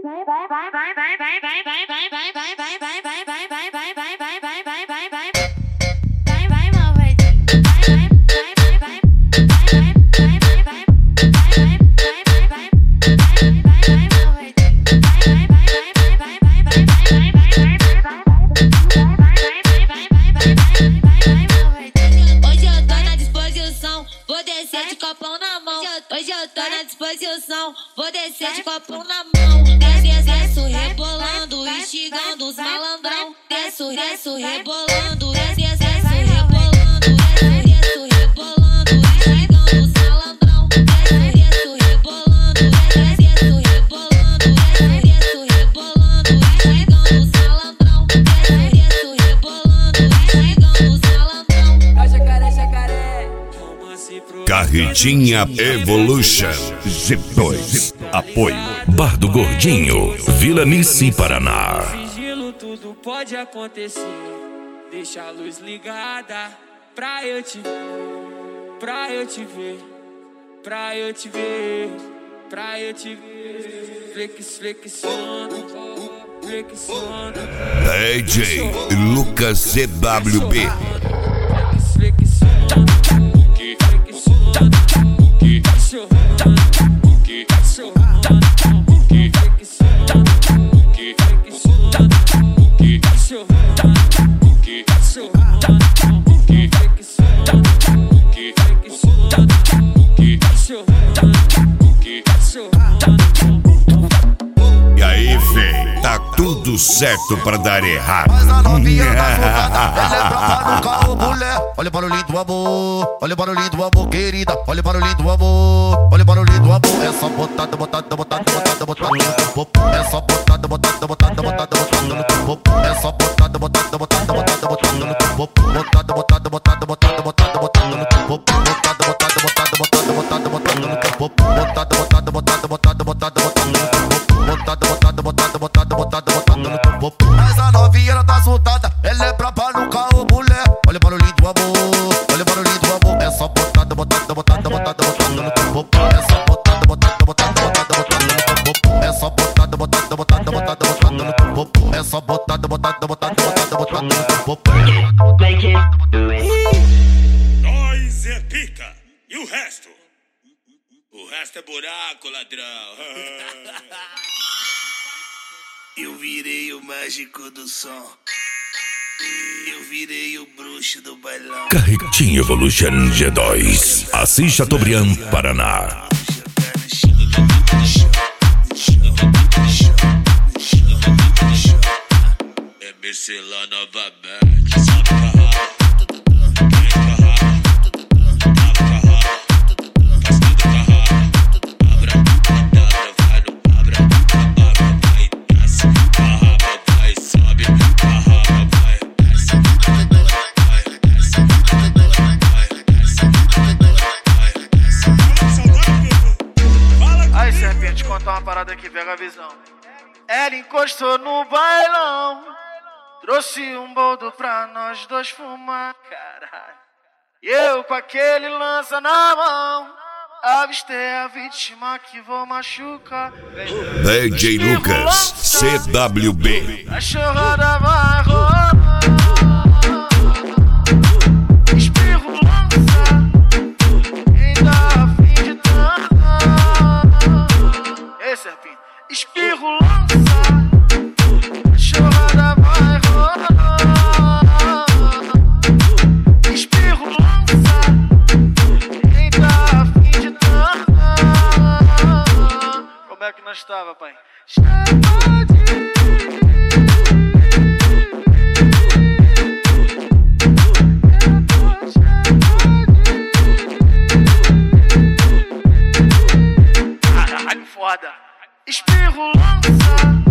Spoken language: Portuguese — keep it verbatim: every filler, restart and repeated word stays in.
Hoje eu tô na disposição, vou descer de copão na mão. Desce, desço rebolando, instigando os malandrão. Desço, desço rebolando, desce, desço rebolando, desço, desço rebolando, instigando os malandrão. Desço, desço rebolando, desce, desço rebolando, desço, desço rebolando, instigando os malandrão. Desço, desço rebolando, instigando os malandrão. Jacaré, jacaré. Carretinha Evolution G dois. Apoio Bar do Gordinho, Vila Nissi, Paraná. Sigilo, tudo pode acontecer. Deixa a luz ligada pra eu te ver, pra eu te ver, pra eu te ver, pra eu te ver. Flex, flexionando, flexionando. D J Lucas C W B. E aí, fei, tá tudo certo pra dar errado. Mas a novinha tá soltada, ela é brava no carro, mulher. Olha o barulhinho do amor, olha o barulhinho do amor, querida. Olha o barulhinho do amor, olha o barulhinho do amor. É só botada, botada, botada, botada, botada no teu popo. É só botada, botada, botada, botada, botada no teu popo. É só botada, botada, botada, botada, botada no teu popo. Botada, botada, botada, botada, botada, botada no teu popo. Botada, botada, botada, botada, botada, botada no teu popo. Botada, botada, botada, botada, botada, botada no teu popo. Botada, botada, botada, botada, botada, botada no teu popo. Mas a novinha ela tá soltada, ela é braba no carro, mulher. Olha o barulhinho do amor, olha o barulhinho do amor. É só botada, botada, botada, botada, botada no teu popo. É só botada, botada, botada, botada, botada no teu popo. É só botada, botada, botada, botada, botada no teu popo. É só botada, botada, botada, botada, botada no teu popo. Nós é pica e o resto? O resto é buraco, ladrão. Eu virei o mágico do som. Eu virei o bruxo do bailão. Carretinha Evolution G dois. Assis Chateaubriand, Paraná. É Mercelã novamente. Salve carrada. Contar uma parada aqui, pega a visão. Ela encostou no bailão, trouxe um boldo pra nós dois fumar, caralho. E eu com aquele lança na mão, avistei a vítima que vou machucar. D J Lucas C W B. A chorada vai rolar. Espirro lança, ainda a fim de transar. Serpinho, espirro lança, a chorada vai rolar. Espirro lança, quem tá a fim de transar. Como é que nós tava, pai? Chama de foda. Espirro lança.